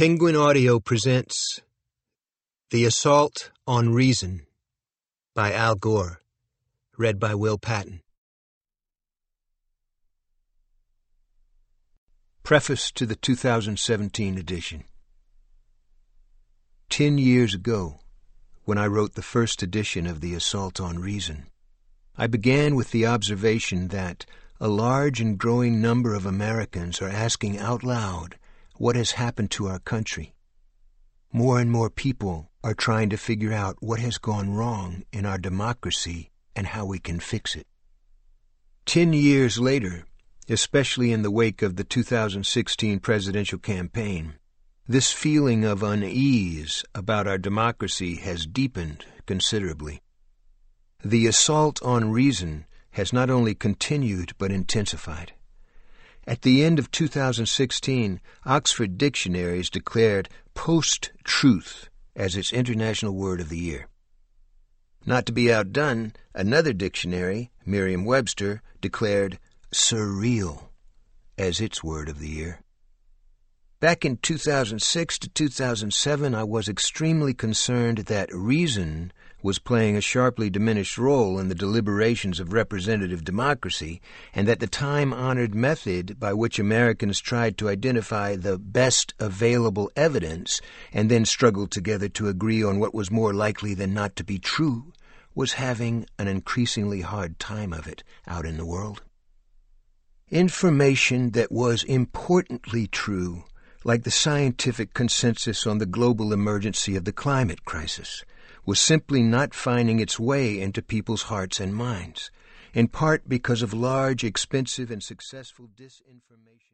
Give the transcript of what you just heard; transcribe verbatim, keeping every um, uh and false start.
Penguin Audio presents The Assault on Reason by Al Gore, read by Will Patton. Preface to the two thousand seventeen edition. Ten years ago, when I wrote the first edition of The Assault on Reason, I began with the observation that a large and growing number of Americans are asking out loud what has happened to our country. More and more people are trying to figure out what has gone wrong in our democracy and how we can fix it. Ten years later, especially in the wake of the two thousand sixteen presidential campaign, this feeling of unease about our democracy has deepened considerably. The assault on reason has not only continued but intensified. At the end of two thousand sixteen, Oxford Dictionaries declared post-truth as its international word of the year. Not to be outdone, another dictionary, Merriam-Webster, declared surreal as its word of the year. Back in two thousand six to two thousand seven, I was extremely concerned that reason was playing a sharply diminished role in the deliberations of representative democracy, and that the time-honored method by which Americans tried to identify the best available evidence and then struggled together to agree on what was more likely than not to be true was having an increasingly hard time of it out in the world. Information that was importantly true, like the scientific consensus on the global emergency of the climate crisis, was simply not finding its way into people's hearts and minds, in part because of large, expensive, and successful disinformation.